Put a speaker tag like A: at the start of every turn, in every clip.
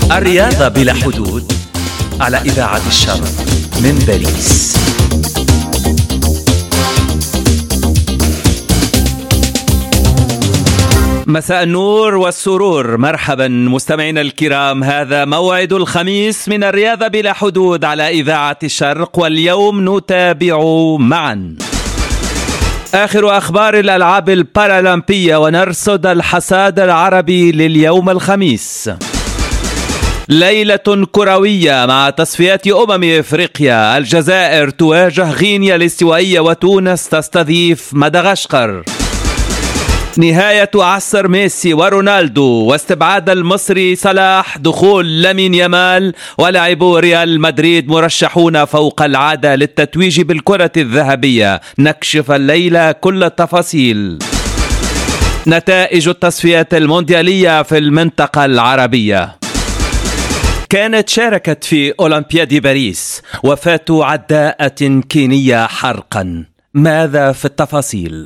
A: الرياضة بلا حدود على إذاعة الشرق من باريس. مساء النور والسرور، مرحبا مستمعينا الكرام، هذا موعد الخميس من الرياضة بلا حدود على إذاعة الشرق، واليوم نتابع معا آخر أخبار الألعاب البارالمبية ونرصد الحصاد العربي لليوم الخميس. ليلة كروية مع تصفيات إفريقيا، الجزائر تواجه غينيا الاستوائية وتونس تستضيف مدغشقر. نهاية عصر ميسي ورونالدو واستبعاد المصري صلاح، دخول لامين يامال، ولاعبو ريال مدريد مرشحون فوق العادة للتتويج بالكرة الذهبية. نكشف الليلة كل التفاصيل. نتائج التصفيات المونديالية في المنطقة العربية. كانت شاركت في أولمبياد باريس وفاة عداءة كينية حرقا. ماذا في التفاصيل؟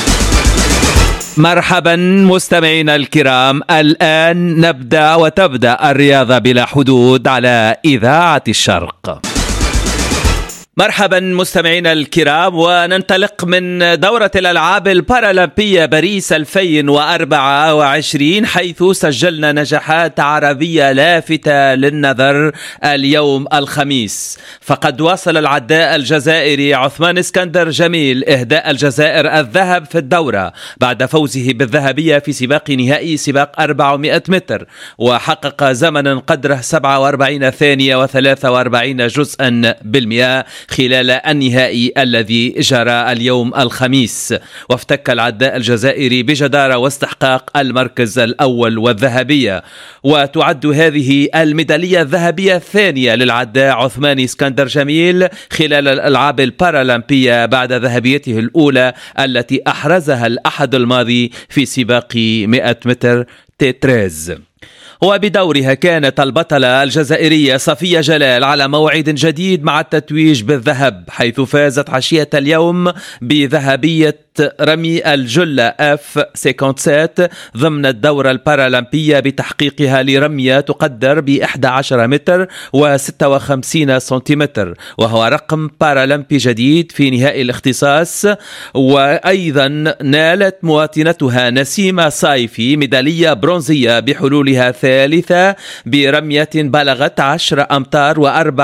A: مرحبا مستمعينا الكرام، الآن نبدأ وتبدأ الرياضة بلا حدود على إذاعة الشرق. مرحبا مستمعينا الكرام، وننطلق من دورة الألعاب البارالمبية باريس 2024، حيث سجلنا نجاحات عربية لافتة للنظر اليوم الخميس. فقد واصل العداء الجزائري عثمان اسكندر جميل إهداء الجزائر الذهب في الدورة بعد فوزه بالذهبية في سباق نهائي سباق 400 متر، وحقق زمنا قدره 47 ثانية و43 جزءا بالمئة خلال النهائي الذي جرى اليوم الخميس. وافتك العداء الجزائري بجدارة واستحقاق المركز الأول والذهبية، وتعد هذه الميدالية الذهبية الثانية للعداء عثمان اسكندر جميل خلال الألعاب البارالمبية بعد ذهبيته الأولى التي أحرزها الأحد الماضي في سباق 100 متر تيتريز. وبدورها كانت البطلة الجزائرية صفية جلال على موعد جديد مع التتويج بالذهب، حيث فازت عشية اليوم بذهبية رمي الجلة F57 ضمن الدورة البارالمبية بتحقيقها لرمية تقدر ب11 متر و56 سنتيمتر، وهو رقم بارالمبي جديد في نهائي الاختصاص. وأيضا نالت مواطنتها نسيمة صايفي ميدالية برونزية بحلولها ثالثة برمية بلغت 10 أمتار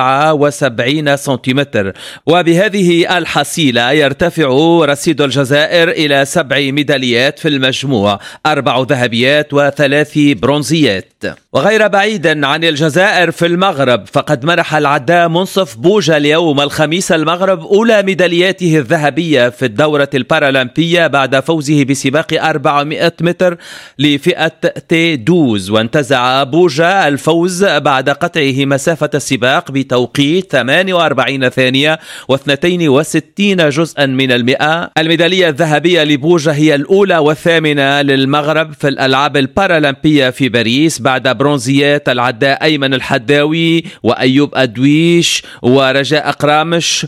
A: و74 سنتيمتر. وبهذه الحصيلة يرتفع رصيد الجزائر إلى 7 ميداليات في المجموع، 4 ذهبيات و3 برونزيات. وغير بعيدا عن الجزائر في المغرب، فقد منح العداء منصف بوجة اليوم الخميس المغرب أولى ميدالياته الذهبية في الدورة البارالمبية بعد فوزه بسباق 400 متر لفئة T12. وانتزع بوجة الفوز بعد قطعه مسافة السباق بتوقيت 48 ثانية و62 جزءا من المئة. الميدالية الذهبية لبوجة هي الأولى والثامنة للمغرب في الألعاب البارالمبية في باريس بعد برونزيات العداء أيمن الحداوي وأيوب أدويش ورجاء قرامش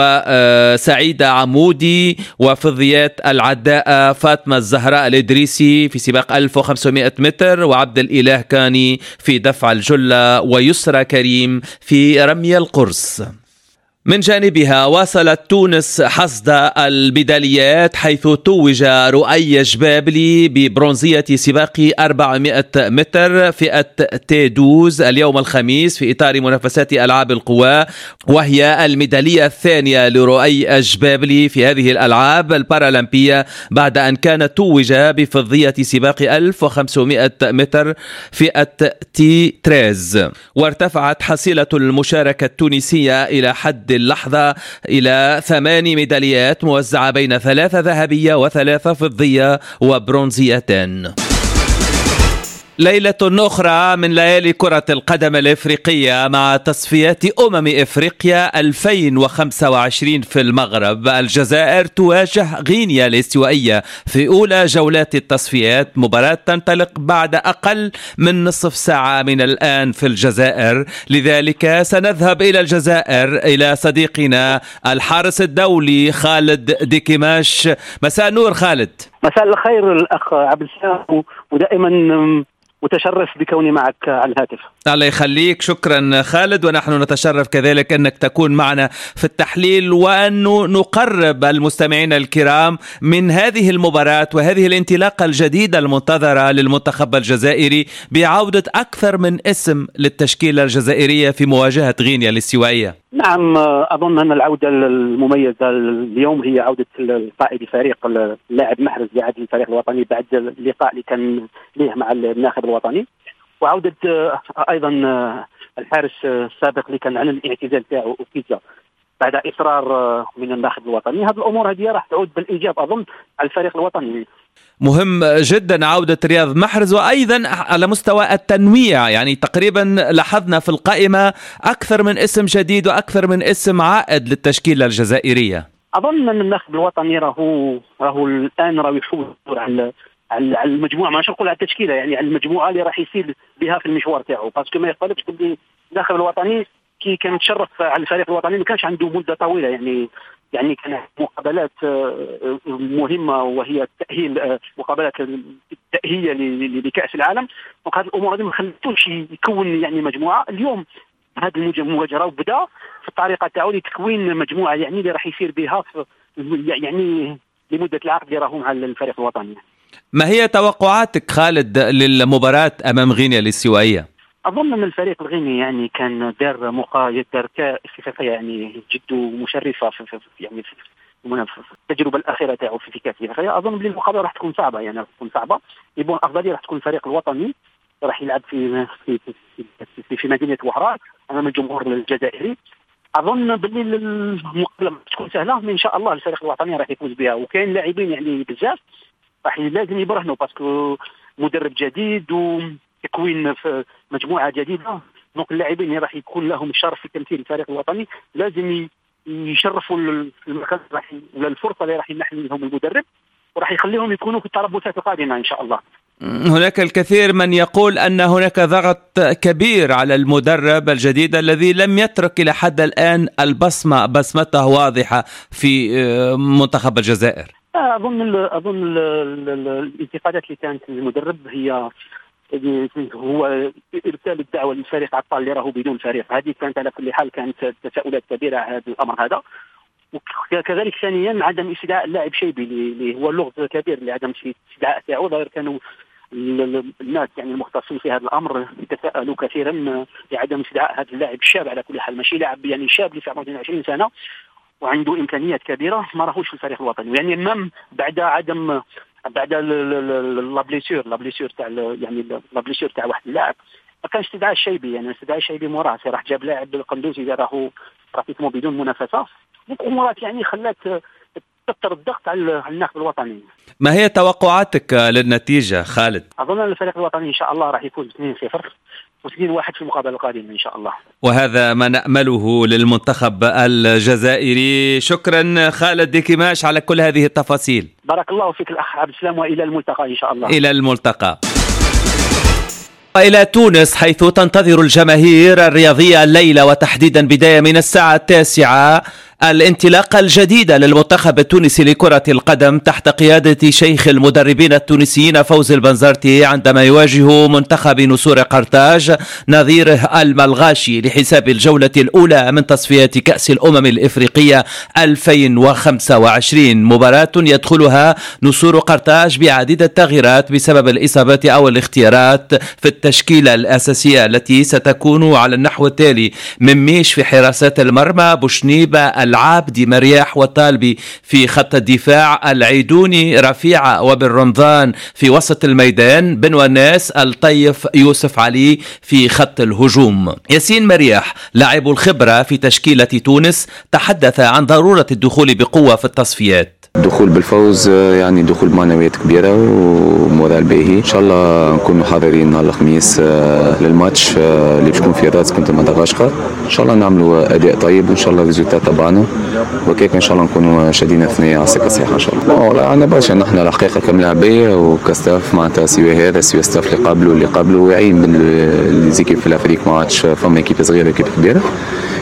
A: وسعيدة عمودي، وفضيات العداء فاطمة الزهراء الإدريسي في سباق 1500 متر، وعبد الإله كاني في دفع الجلة، ويسرى كريم في رمي القرص. من جانبها واصلت تونس حصد الميداليات، حيث توج رؤي جبابلي ببرونزية سباق 400 متر فئة T12 اليوم الخميس في إطار منافسات ألعاب القوى، وهي الميدالية الثانية لرؤي جبابلي في هذه الألعاب البارالمبية بعد أن كان توج بفضية سباق 1500 متر فئة T13. وارتفعت حصيلة المشاركة التونسية إلى حد اللحظة إلى 8 ميداليات موزعة بين 3 ذهبية و3 فضية وبرونزيتين. ليلة أخرى من ليالي كرة القدم الإفريقية مع تصفيات إفريقيا 2025 في المغرب. الجزائر تواجه غينيا الاستوائية في أولى جولات التصفيات، مباراة تنطلق بعد أقل من نصف ساعة من الآن في الجزائر. لذلك سنذهب إلى الجزائر إلى صديقنا الحارس الدولي خالد ديكيماش. مساء النور خالد.
B: مساء الخير الأخ عبد السلام، ودائما متشرف بكوني معك على الهاتف.
A: الله يخليك، شكرا خالد، ونحن نتشرف كذلك أنك تكون معنا في التحليل، وأن نقرب المستمعين الكرام من هذه المباراة وهذه الانطلاقة الجديدة المنتظرة للمنتخب الجزائري بعودة أكثر من اسم للتشكيلة الجزائرية في مواجهة غينيا الاستوائية.
B: نعم، أظن أن العودة المميزة اليوم هي عودة قائد الفريق اللاعب محرز لاعب الفريق الوطني بعد اللقاء اللي كان ليه مع الناخب الوطني، وعودة أيضا الحارس السابق اللي كان على الاعتزال تاعو أوكيزا بعد إصرار من الناخب الوطني. هذه الأمور هذه راح تعود بالإيجاب أظن على الفريق الوطني.
A: مهم جدا عودة رياض محرز، وأيضا على مستوى التنويع، يعني تقريبا لاحظنا في القائمة أكثر من اسم جديد وأكثر من اسم عائد للتشكيلة الجزائرية.
B: أظن أن الناخب الوطني راهو الآن يحول على المجموعة، ما نقول على التشكيلة، يعني على المجموعة اللي راح يسير بها في المشوار تاعو، باسكو ما يقبلش باللي الناخب الوطني كي كان متشرف على الفريق الوطني ما كانش عنده مدة طويلة، يعني كان مقابلات مهمة وهي التأهيل، مقابلات التأهيل لكأس العالم، وهذه الأمور هذه ما خلتوش يكون يعني مجموعة. اليوم هذه المواجهة وبدا في الطريقة تاعو لتكوين مجموعة يعني اللي راح يسير بها يعني لمدة العقد اللي راهو مع الفريق الوطني.
A: ما هي توقعاتك خالد للمباراة أمام غينيا الاستوائية؟
B: أظن أن الفريق الغيني يعني كان دار استفاقية يعني جد مشرفة في يعني في التجربة الأخيرة تاعو في كأس الأفريقيا. أظن بلي المقابلة راح تكون صعبة، يعني راح تكون صعبة. يبون أفضلية راح تكون الفريق الوطني راح يلعب في مدينة وهران أمام الجمهور الجزائري. أظن باللي المقابلة تكون سهلة، إن شاء الله الفريق الوطني راح يفوز بها، وكاين لاعبين يعني بزاف راح لازم يبرهنوا باسكو مدرب جديد وتكوين في مجموعة جديدة. دونك اللاعبين اللي راح يكون لهم الشرف في تمثيل الفريق الوطني لازم يشرفوا المكان ولا الفرصة اللي راح يمنح لهم المدرب، وراح يخليهم يكونوا في التربصات القادمة إن شاء الله.
A: هناك الكثير من يقول أن هناك ضغط كبير على المدرب الجديد الذي لم يترك إلى حد الآن بصمته واضحة في منتخب الجزائر.
B: أظن الانتقادات اللي كانت للمدرب هو إرسال الدعوة للفريق عطال اللي راهو بدون فريق. هذه كانت على كل حال كانت تساؤلات كبيرة على هذا الأمر هذا. وكذلك ثانيا عدم استدعاء اللاعب شيبي اللي هو اللغز الكبير لعدم استدعاء تاعو. ظاهر كانوا الناس يعني المختصين في هذا الأمر يتساءلوا كثيرا لعدم استدعاء هذا اللاعب الشاب. على كل حال ماشي لاعب يعني شاب اللي في عمره 20 سنة وعنده إمكانيات كبيرة ما راهوش في الفريق الوطني، يعني مم بعد لابليسيور تاع يعني لابليسيور تاع واحد اللاعب ما كانش استدعاء الشيبي، يعني استدعاء الشيبي مراه راح جاب لاعب القندوزي اللي راهو يسمو بدون منافسة. امورات يعني خلات تكثر الضغط على الناخب الوطني.
A: ما هي توقعاتك للنتيجة خالد؟
B: أظن أن الفريق الوطني إن شاء الله راح يفوز 2-0 و2-1 في المقابلة القادمة إن شاء الله، وهذا
A: ما نأمله للمنتخب الجزائري. شكرا خالد ديكيماش على كل هذه التفاصيل.
B: بارك الله فيك الأخ عبد السلام، وإلى الملتقى إن شاء الله.
A: إلى الملتقى. إلى تونس، حيث تنتظر الجماهير الرياضية الليلة وتحديدا بداية من الساعة 9 الانطلاقة الجديدة للمنتخب التونسي لكرة القدم تحت قيادة شيخ المدربين التونسيين فوزي البنزرتي، عندما يواجه منتخب نسور قرطاج نظيره الملغاشي لحساب الجولة الأولى من تصفيات كأس الأمم الإفريقية 2025. مباراة يدخلها نسور قرطاج بعديد التغييرات بسبب الإصابات أو الاختيارات في التشكيلة الأساسية التي ستكون على النحو التالي: مميش في حراسات المرمى، بوشنيبة، العابدي، مرياح وطالبي في خط الدفاع، العيدوني، رفيعة وبن رمضان في وسط الميدان، بن وناس، الطيف، يوسف علي في خط الهجوم. ياسين مرياح لاعب الخبرة في تشكيلة تونس تحدث عن ضرورة الدخول بقوة في التصفيات.
C: الدخول بالفوز يعني دخول بمعنويات كبيرة ومورال باهي. إن شاء الله نكونوا حاضرين نهار الخميس للماتش اللي بيكون في راس كنت مدغشقر. إن شاء الله نعملوا أداء طيب وإن شاء الله الريزولتات تبعنا وكيف إن شاء الله نكونوا شادين الثنية على السكة صحيحة إن شاء الله. والله أنا برشا نحن الحقيقة كملاعبية وكستاف معناتها سوى هذا سوى ستاف اللي قبله ويعين بالزيكيب في الأفريق ما عادش فما كيف صغيرة كيف كبيرة.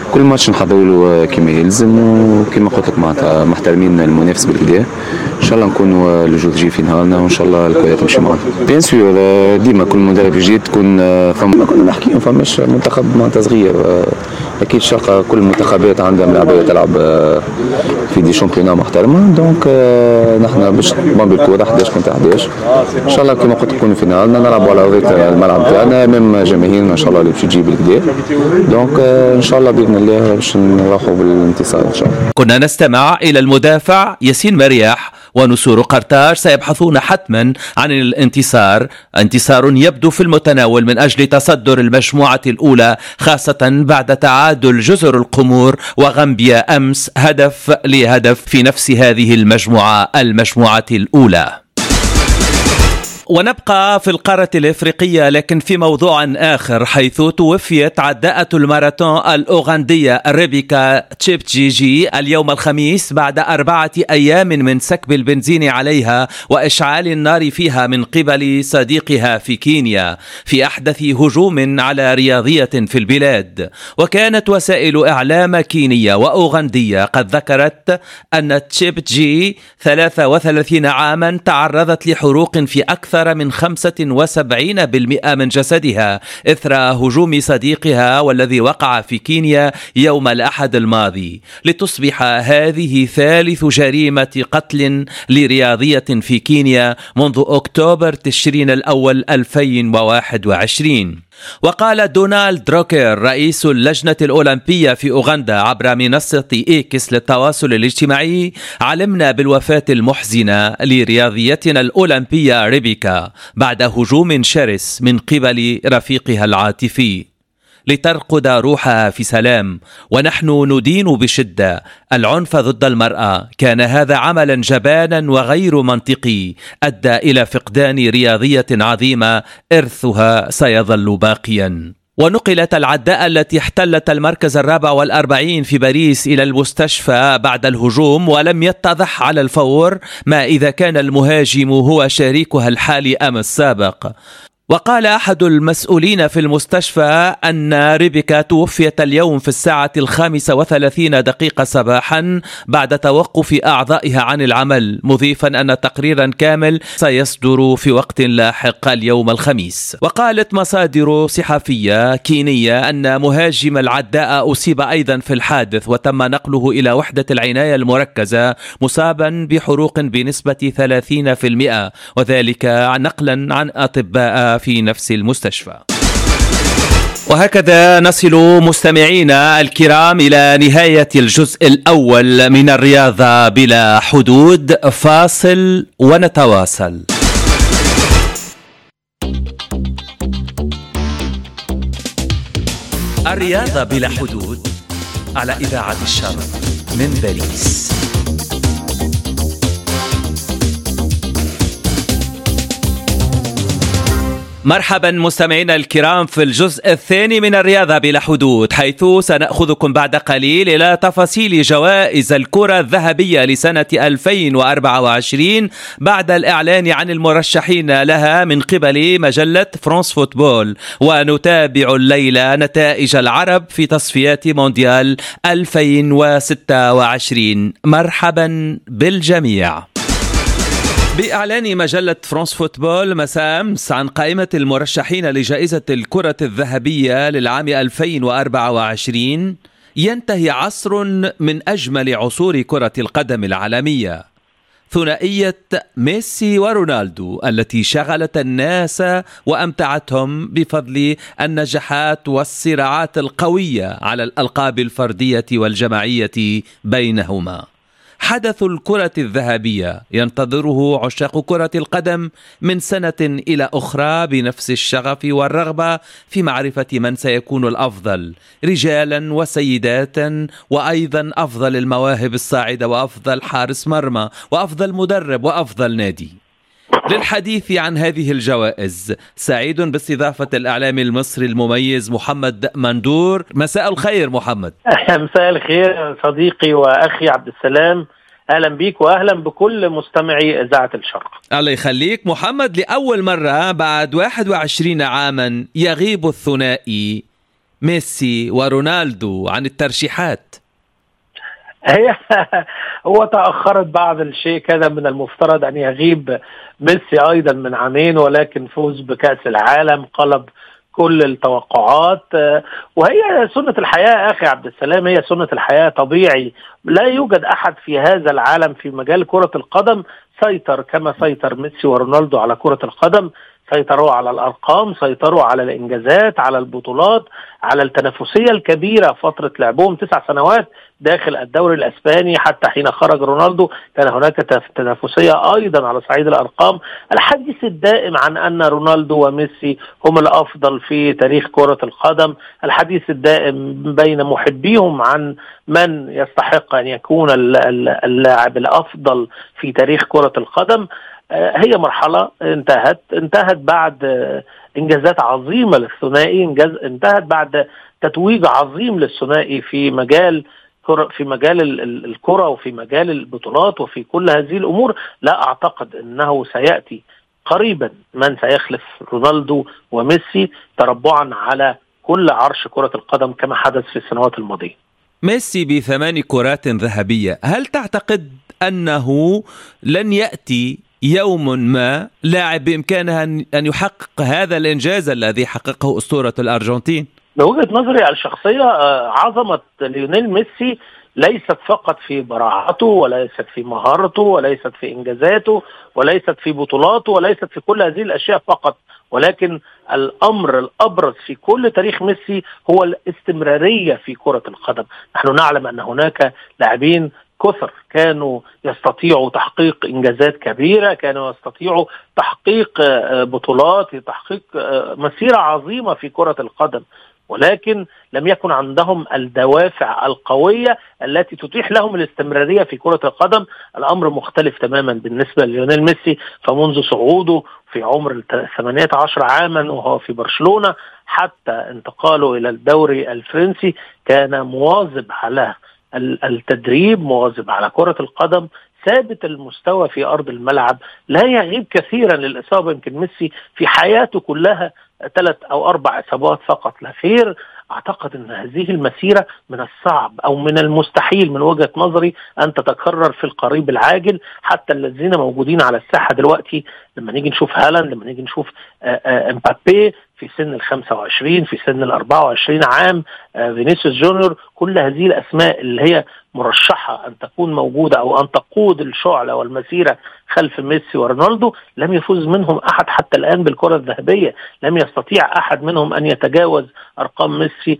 C: كل ماتش نحضروا له كما يلزم، وكما قلت لك معناتها محترمين المنافس بالكدا. ان شاء الله نكونوا لو جي في نهارنا، وان شاء الله الكره تمشي معنا. بيان سور ديما كل مدرب جديد تكون فما كنا نحكيو فماش منتخب معناتها صغير. اكيد شاقه كل المنتخبات عندها ملاعبيه تلعب في دي شامبيونات محترمه. دونك نحن باش نضمن بالكره 11 كونتر 11 ان شاء الله كما قلت نكونوا في نهارنا، نلعبوا على ارضيه الملعب تاعنا امام جماهيرنا ان شاء الله اللي باش تجي بالكدا. دونك ان شاء الله باذن الله باش نروحوا بالانتصار ان شاء الله.
A: كنا نستمع الى المدافع ياسين مرياح، ونسور قرطاج سيبحثون حتما عن الانتصار، انتصار يبدو في المتناول من أجل تصدر المجموعة الأولى، خاصة بعد تعادل جزر القمور وغامبيا أمس هدف لهدف في نفس هذه المجموعة الأولى. ونبقى في القارة الإفريقية لكن في موضوع آخر، حيث توفيت عداءة الماراثون الأوغندية ريبيكا تشيبتشيجي اليوم الخميس بعد 4 أيام من سكب البنزين عليها وإشعال النار فيها من قبل صديقها في كينيا في أحدث هجوم على رياضية في البلاد. وكانت وسائل إعلام كينية وأوغندية قد ذكرت أن تشيبتشيجي 33 عاما تعرضت لحروق في أكثر من 75% من جسدها إثر هجوم صديقها والذي وقع في كينيا يوم الأحد الماضي، لتصبح هذه ثالث جريمة قتل لرياضية في كينيا منذ أكتوبر تشرين الأول 2021. وقال دونالد روكر رئيس اللجنة الأولمبية في أوغندا عبر منصة إيكس للتواصل الاجتماعي: علمنا بالوفاة المحزنة لرياضيتنا الأولمبية ريبيكا بعد هجوم شرس من قبل رفيقها العاطفي، لترقد روحها في سلام، ونحن ندين بشدة العنف ضد المرأة. كان هذا عملا جبانا وغير منطقي أدى إلى فقدان رياضية عظيمة إرثها سيظل باقيا. ونقلت العداء التي احتلت المركز 44 في باريس إلى المستشفى بعد الهجوم، ولم يتضح على الفور ما إذا كان المهاجم هو شريكها الحالي أم السابق. وقال أحد المسؤولين في المستشفى أن ريبيكا توفيت اليوم في 5:35 صباحا بعد توقف أعضائها عن العمل، مضيفا أن تقريرا كامل سيصدر في وقت لاحق اليوم الخميس. وقالت مصادر صحفية كينية أن مهاجم العداء أصيب أيضا في الحادث وتم نقله إلى وحدة العناية المركزة مصابا بحروق بنسبة 30%، وذلك نقلا عن أطباء في نفس المستشفى. وهكذا نصل مستمعينا الكرام إلى نهاية الجزء الأول من الرياضة بلا حدود. فاصل ونتواصل. الرياضة بلا حدود على إذاعة الشرق من باريس. مرحبا مستمعينا الكرام في الجزء الثاني من الرياضة بلا حدود، حيث سنأخذكم بعد قليل إلى تفاصيل جوائز الكرة الذهبية لسنة 2024 بعد الإعلان عن المرشحين لها من قبل مجلة فرانس فوتبول. ونتابع الليلة نتائج العرب في تصفيات مونديال 2026. مرحبا بالجميع. بإعلان مجلة فرانس فوتبول مساء أمس عن قائمة المرشحين لجائزة الكرة الذهبية للعام 2024، ينتهي عصر من أجمل عصور كرة القدم العالمية، ثنائية ميسي ورونالدو التي شغلت الناس وأمتعتهم بفضل النجاحات والصراعات القوية على الألقاب الفردية والجماعية بينهما. حدث الكرة الذهبية ينتظره عشاق كرة القدم من سنة إلى أخرى بنفس الشغف والرغبة في معرفة من سيكون الأفضل رجالا وسيدات، وأيضا أفضل المواهب الصاعدة، وأفضل حارس مرمى، وأفضل مدرب، وأفضل نادي. للحديث عن هذه الجوائز سعيد باستضافة الإعلامي المصري المميز محمد مندور. مساء الخير محمد.
D: مساء الخير صديقي وأخي عبد السلام، أهلا بك وأهلا بكل مستمعي إذاعة الشرق.
A: الله يخليك محمد. لأول مرة بعد 21 عاما يغيب الثنائي ميسي ورونالدو عن الترشيحات؟
D: هو تأخرت بعض الشيء، كان من المفترض أن يغيب ميسي أيضا من عامين، ولكن فوز بكأس العالم قلب كل التوقعات. وهي سنة الحياة أخي عبد السلام، هي سنة الحياة، طبيعي. لا يوجد أحد في هذا العالم في مجال كرة القدم سيطر كما سيطر ميسي ورونالدو على كرة القدم. سيطروا على الأرقام، سيطروا على الإنجازات، على البطولات، على التنافسية الكبيرة. فترة لعبهم 9 سنوات داخل الدوري الأسباني، حتى حين خرج رونالدو كان هناك تنافسية أيضا على صعيد الأرقام. الحديث الدائم عن أن رونالدو وميسي هم الأفضل في تاريخ كرة القدم، الحديث الدائم بين محبيهم عن من يستحق أن يكون اللاعب الأفضل في تاريخ كرة القدم. هي مرحلة انتهت بعد إنجازات عظيمة للثنائي، انتهت بعد تتويج عظيم للثنائي في مجال الكرة وفي مجال البطولات وفي كل هذه الأمور. لا أعتقد أنه سيأتي قريبا من سيخلف رونالدو وميسي تربعا على كل عرش كرة القدم كما حدث في السنوات الماضية.
A: ميسي ب8 كرات ذهبية، هل تعتقد أنه لن يأتي يوم ما لاعب بإمكانه أن يحقق هذا الإنجاز الذي حققه أسطورة الأرجنتين؟
D: بوجهة نظري الشخصية، عظمة ليونيل ميسي ليست فقط في براعته، وليست في مهارته، وليست في إنجازاته، وليست في بطولاته، وليست في كل هذه الأشياء فقط، ولكن الأمر الأبرز في كل تاريخ ميسي هو الاستمرارية في كرة القدم. نحن نعلم أن هناك لاعبين كثر كانوا يستطيعوا تحقيق إنجازات كبيرة، كانوا يستطيعوا تحقيق بطولات، تحقيق مسيرة عظيمة في كرة القدم، ولكن لم يكن عندهم الدوافع القوية التي تتيح لهم الاستمرارية في كرة القدم. الأمر مختلف تماما بالنسبة لليونيل ميسي، فمنذ صعوده في عمر 18 عاما وهو في برشلونة حتى انتقاله إلى الدوري الفرنسي كان مواظب على التدريب، مواظب على كرة القدم، ثابت المستوى في أرض الملعب، لا يغيب كثيرا للإصابة. يمكن ميسي في حياته كلها 3 أو 4 إصابات فقط لا غير. أعتقد أن هذه المسيرة من الصعب أو من المستحيل من وجهة نظري أن تتكرر في القريب العاجل. حتى الذين موجودين على الساحة دلوقتي، لما نيجي نشوف هالاند، لما نيجي نشوف امبابي في سن 25، في سن 24 عام، فينيسيوس جونيور، كل هذه الأسماء اللي هي مرشحة أن تكون موجودة أو أن تقود الشعلة والمسيرة خلف ميسي ورونالدو، لم يفوز منهم أحد حتى الآن بالكرة الذهبية. لم يستطيع أحد منهم أن يتجاوز أرقام ميسي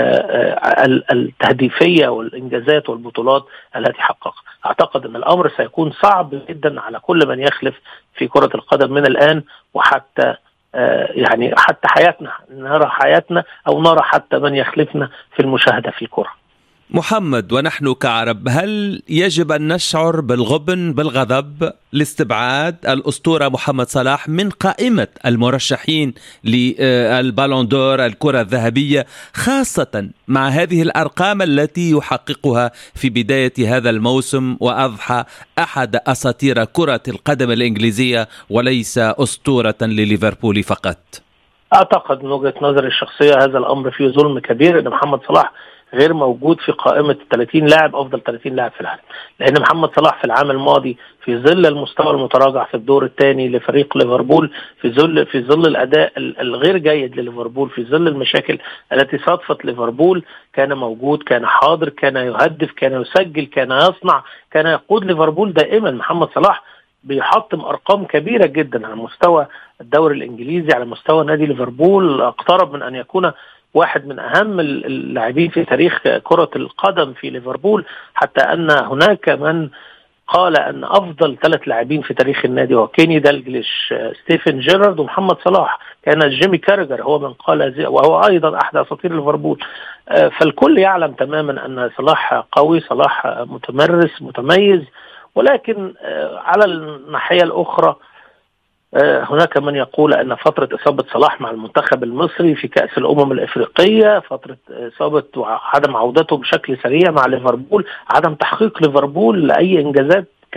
D: التهديفية والإنجازات والبطولات التي حققها. أعتقد أن الأمر سيكون صعب جدا على كل من يخلف في كرة القدم من الآن وحتى يعني حتى حياتنا، نرى حياتنا أو نرى حتى من يخلفنا في المشاهدة في الكرة.
A: محمد، ونحن كعرب هل يجب أن نشعر بالغبن بالغضب لاستبعاد الأسطورة محمد صلاح من قائمة المرشحين للبالون دور الكرة الذهبية، خاصة مع هذه الأرقام التي يحققها في بداية هذا الموسم وأضحى أحد أساطير كرة القدم الإنجليزية وليس أسطورة لليفربول فقط؟
D: أعتقد من وجهة نظري الشخصية هذا الأمر فيه ظلم كبير، أن محمد صلاح غير موجود في قائمة 30 لاعب أفضل 30 لاعب في العالم. لأن محمد صلاح في العام الماضي في ظل المستوى المتراجع في الدور الثاني لفريق ليفربول، في ظل الأداء الغير جيد لليفربول، في ظل المشاكل التي صادفت ليفربول، كان موجود، كان حاضر، كان يهدف، كان يسجل، كان يصنع، كان يقود ليفربول دائما. محمد صلاح بيحطم أرقام كبيرة جدا على مستوى الدوري الإنجليزي، على مستوى نادي ليفربول، اقترب من أن يكون واحد من أهم اللاعبين في تاريخ كرة القدم في ليفربول، حتى أن هناك من قال أن أفضل 3 لاعبين في تاريخ النادي هو كيني دالجليش، ستيفن جيرارد، ومحمد صلاح. كان جيمي كارجر هو من قال، وهو أيضا أحد أساطير ليفربول. فالكل يعلم تماما أن صلاح قوي، صلاح متمرس متميز، ولكن على الناحية الأخرى هناك من يقول أن فترة إصابة صلاح مع المنتخب المصري في كأس الأمم الإفريقية، فترة إصابة وعدم عودته بشكل سريع مع ليفربول، عدم تحقيق ليفربول لأي إنجازات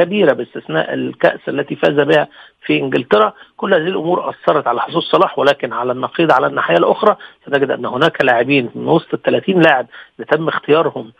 D: كبيرة باستثناء الكأس التي فاز بها في إنجلترا. كل هذه الأمور أثرت على حظوظ صلاح، ولكن على النقيض على الناحية الأخرى سنجد أن هناك لاعبين من وسط 30 لاعب اللي تم اختيارهم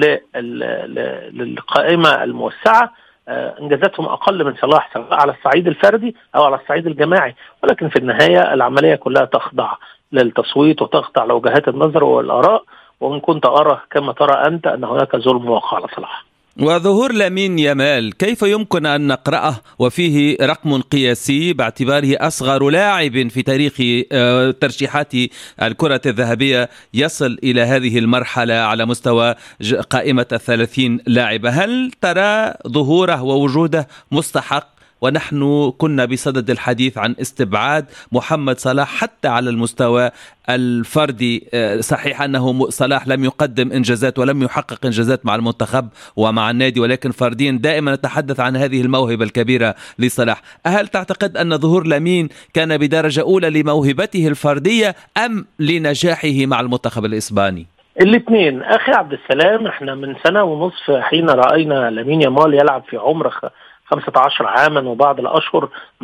D: للقائمة الموسعة انجازاتهم اقل من صلاح، سواء على الصعيد الفردي او على الصعيد الجماعي، ولكن في النهايه العمليه كلها تخضع للتصويت وتخضع لوجهات النظر والاراء. وان كنت ارى كما ترى انت ان هناك ظلم واقع على صلاح.
A: وظهور لامين يامال كيف يمكن أن نقرأه وفيه رقم قياسي باعتباره أصغر لاعب في تاريخ ترشيحات الكرة الذهبية يصل إلى هذه المرحلة على مستوى قائمة 30 لاعب؟ هل ترى ظهوره ووجوده مستحق؟ ونحن كنا بصدد الحديث عن استبعاد محمد صلاح حتى على المستوى الفردي. صحيح أنه صلاح لم يقدم إنجازات ولم يحقق إنجازات مع المنتخب ومع النادي، ولكن فرديا دائما نتحدث عن هذه الموهبة الكبيرة لصلاح. هل تعتقد أن ظهور لامين كان بدرجة أولى لموهبته الفردية أم لنجاحه مع المنتخب الإسباني؟
D: الاثنين أخي عبد السلام. احنا من سنة ونصف حين رأينا لامين يامال يلعب في عمر 15 عاما وبعض الأشهر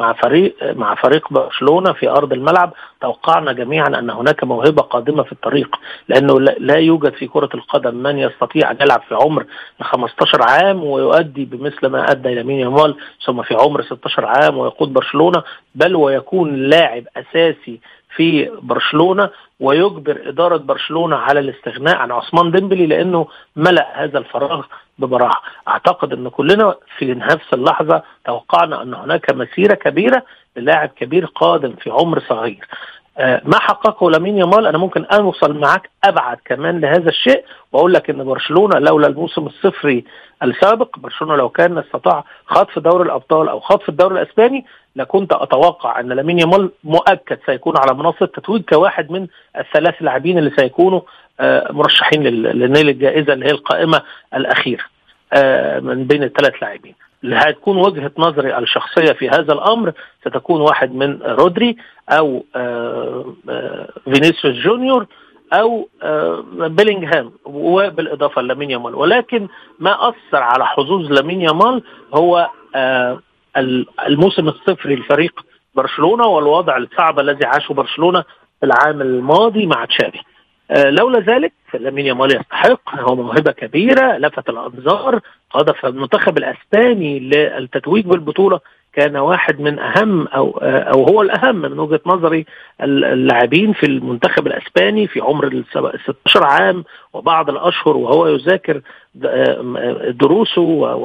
D: مع فريق برشلونة في أرض الملعب، توقعنا جميعا أن هناك موهبة قادمة في الطريق، لأنه لا يوجد في كرة القدم من يستطيع أن يلعب في عمر 15 عام ويؤدي بمثل ما أدى لامين يامال، ثم في عمر 16 عام ويقود برشلونة، بل ويكون لاعب أساسي في برشلونة ويجبر إدارة برشلونة على الاستغناء عن عثمان ديمبلي لأنه ملأ هذا الفراغ ببراعة. أعتقد أن كلنا في نفس اللحظة توقعنا أن هناك مسيرة كبيرة للاعب كبير قادم في عمر صغير. ما حققه لامين يامال أنا ممكن أوصل معك أبعد كمان لهذا الشيء وأقول لك أن برشلونة لولا الموسم الصفري السابق، برشلونة لو كان استطاع خطف دوري الأبطال أو خطف الدوري الأسباني، لكنت أتوقع أن لامين يامال مؤكد سيكون على منصة التتويج كواحد من الثلاث لاعبين اللي سيكونوا مرشحين لنيل الجائزة اللي هي القائمة الأخيرة من بين الثلاث لاعبين. اللي هتكون وجهة نظري الشخصية في هذا الأمر ستكون واحد من رودري أو فينيسيوس جونيور أو بيلينغهام وبالإضافة لامين يامال. ولكن ما أثر على حظوظ لامين يامال هو الموسم الصفري لفريق برشلونة والوضع الصعب الذي عاشه برشلونة في العام الماضي مع تشافي. لولا ذلك فلامين يامال يستحق، هو موهبة كبيرة لفت الأنظار، قاد المنتخب الأسباني للتتويج بالبطولة، كان واحد من أهم أو هو الأهم من وجهة نظري اللاعبين في المنتخب الأسباني في عمر 16 عام وبعض الأشهر وهو يذاكر دروسه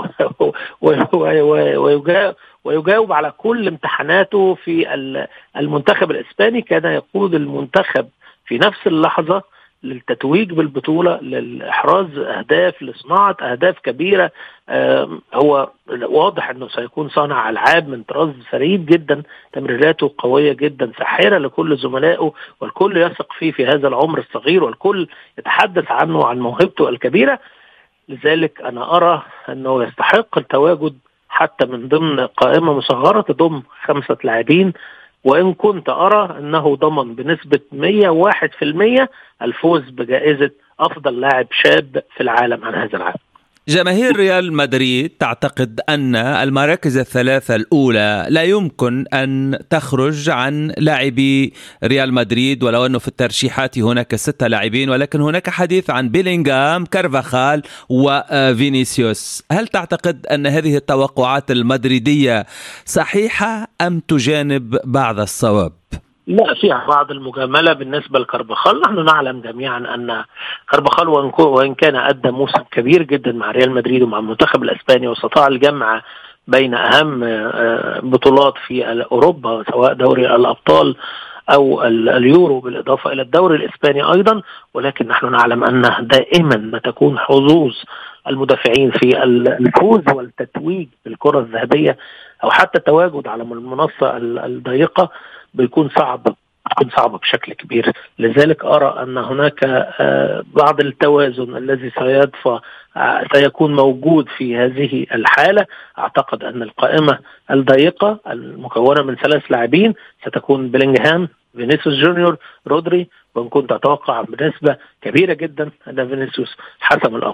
D: ويجاوب على كل امتحاناته في المنتخب الإسباني. كان يقود المنتخب في نفس اللحظة للتتويج بالبطولة، للإحراز أهداف، لصناعة أهداف كبيرة. هو واضح أنه سيكون صانع ألعاب من طراز فريد جدا، تمريراته قوية جدا ساحرة لكل زملائه، والكل يثق فيه في هذا العمر الصغير، والكل يتحدث عنه عن موهبته الكبيرة. لذلك أنا أرى أنه يستحق التواجد حتى من ضمن قائمة مصغرة تضم 5 لاعبين، وإن كنت أرى أنه ضمن بنسبة 101% الفوز بجائزة أفضل لاعب شاب في العالم عن هذا العام.
A: جماهير ريال مدريد تعتقد أن المراكز الثلاثة الأولى لا يمكن أن تخرج عن لاعبي ريال مدريد، ولو أنه في الترشيحات هناك 6 لاعبين، ولكن هناك حديث عن بيلينغهام، كارفاخال وفينيسيوس. هل تعتقد أن هذه التوقعات المدريدية صحيحة أم تجانب بعض الصواب؟
D: لا، فيها بعض المجاملة بالنسبة لكارفاخال. نحن نعلم جميعا أن كارفاخال وإن كان أدى موسم كبير جدا مع ريال مدريد ومع المنتخب الأسباني واستطاع الجمع بين أهم بطولات في أوروبا سواء دوري الأبطال أو اليورو بالإضافة إلى الدوري الإسباني أيضا، ولكن نحن نعلم أن دائما ما تكون حظوظ المدافعين في الفوز والتتويج بالكرة الذهبية أو حتى التواجد على المنصة الضيقة بيكون صعب بشكل كبير. لذلك أرى أن هناك بعض التوازن الذي سيكون موجود في هذه الحالة. أعتقد أن القائمة الضيقة المكونة من 3 لاعبين ستكون بيلينغهام، فينيسيوس جونيور، رودري، وإن كنت أتوقع بنسبة كبيرة جدا أن فينيسيوس حسم الأمر.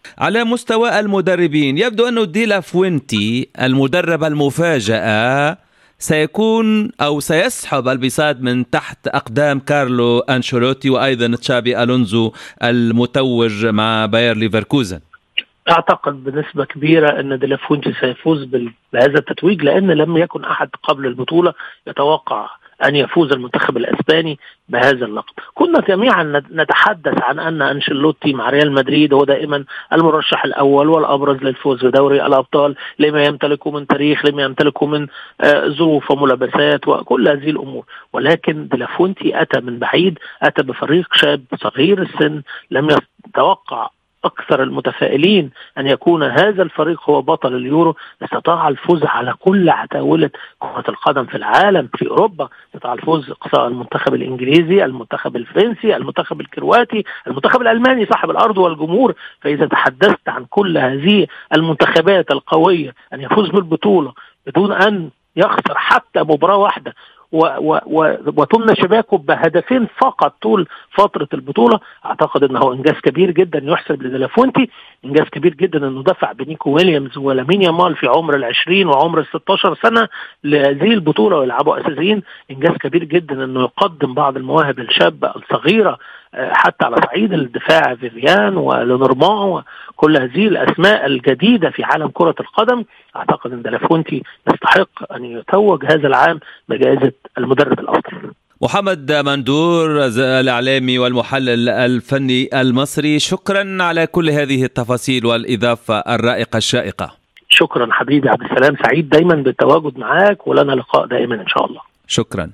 A: على مستوى المدربين يبدو أنه دي لا فوينتي المدرب المفاجأة سيكون أو سيسحب البساط من تحت أقدام كارلو أنشيلوتي وأيضا تشابي ألونزو المتوج مع باير ليفركوزن.
D: أعتقد بنسبة كبيرة أن دي لا فوينتي سيفوز بهذا التتويج، لأن لم يكن أحد قبل البطولة يتوقع أن يفوز المنتخب الإسباني بهذا اللقب. كنا جميعا نتحدث عن أن أنشيلوتي مع ريال مدريد هو دائما المرشح الأول والأبرز للفوز بدوري الأبطال، لما يمتلكه من تاريخ، لما يمتلكه من ظروف وملابسات وكل هذه الأمور. ولكن دي لا فوينتي أتى من بعيد، أتى بفريق شاب صغير السن، لم يتوقع أكثر المتفائلين أن يكون هذا الفريق هو بطل اليورو. استطاع الفوز على كل عتاولة كرة القدم في العالم، في أوروبا استطاع الفوز إقصاء المنتخب الإنجليزي، المنتخب الفرنسي، المنتخب الكرواتي، المنتخب الألماني صاحب الأرض والجمهور. فإذا تحدثت عن كل هذه المنتخبات القوية أن يفوز بالبطولة بدون أن يخسر حتى مباراة واحدة وتمنى شباكه بهدفين فقط طول فترة البطولة، أعتقد أنه إنجاز كبير جدا يحسب لدي لا فوينتي. إنجاز كبير جدا أنه دفع بنيكو ويليامز ولامين يامال في عمر 20 وعمر 16 سنة لهذه البطولة ويلعبوا أساسيين. إنجاز كبير جدا أنه يقدم بعض المواهب الشابة الصغيرة حتى على صعيد الدفاع، فيفيان ولونورمان وكل هذه الأسماء الجديدة في عالم كرة القدم. أعتقد أن دي لا فوينتي يستحق أن يتوج هذا العام بجائزة المدرب الأفضل.
A: محمد مندور الإعلامي والمحلل الفني المصري، شكرا على كل هذه التفاصيل والإضافة الرائقة الشائقة.
D: شكرا حبيبي عبد السلام، سعيد دايما بالتواجد معاك ولنا لقاء دائما إن شاء الله.
A: شكرا.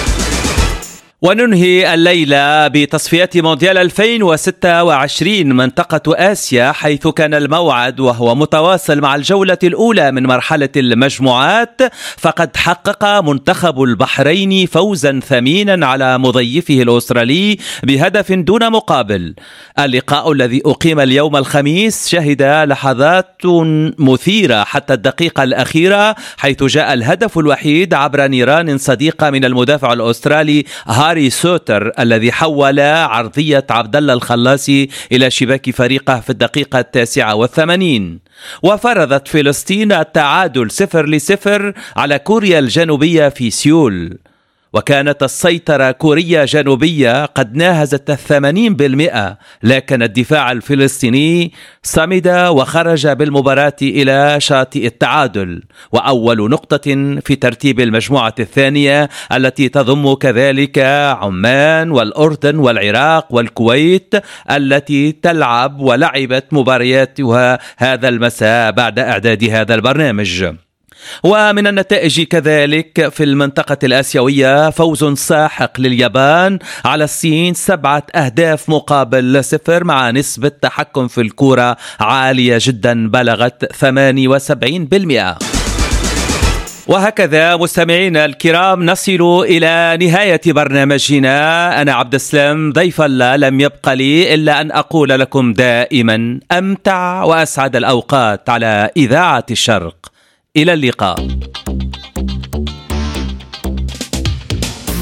A: وننهي الليلة بتصفيات مونديال 2026 منطقة آسيا، حيث كان الموعد وهو متواصل مع الجولة الأولى من مرحلة المجموعات. فقد حقق منتخب البحرين فوزا ثمينا على مضيفه الأسترالي بهدف دون مقابل. اللقاء الذي أقيم اليوم الخميس شهد لحظات مثيرة حتى الدقيقة الأخيرة، حيث جاء الهدف الوحيد عبر نيران صديقة من المدافع الأسترالي هاري سوتر، الذي حول عرضية عبد الله الخلاصي إلى شباك فريقه في الدقيقة 89. وفرضت فلسطين التعادل 0-0 على كوريا الجنوبية في سيول، وكانت السيطرة كوريا جنوبية قد ناهزت 80%، لكن الدفاع الفلسطيني صمد وخرج بالمباراة إلى شاطئ التعادل، وأول نقطة في ترتيب المجموعة الثانية التي تضم كذلك عمان والأردن والعراق والكويت، التي تلعب ولعبت مبارياتها هذا المساء بعد إعداد هذا البرنامج. ومن النتائج كذلك في المنطقة الآسيوية فوز ساحق لليابان على الصين 7 أهداف مقابل 0 مع نسبة تحكم في الكرة عالية جدا بلغت 78%. وهكذا مستمعينا الكرام نصل إلى نهاية برنامجنا. أنا عبد السلام ضيف الله، لم يبق لي إلا أن أقول لكم دائما أمتع وأسعد الأوقات على إذاعة الشرق. إلى اللقاء.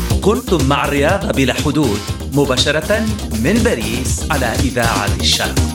A: كنتم مع الرياضة بلا حدود مباشرة من باريس على إذاعة الشرق.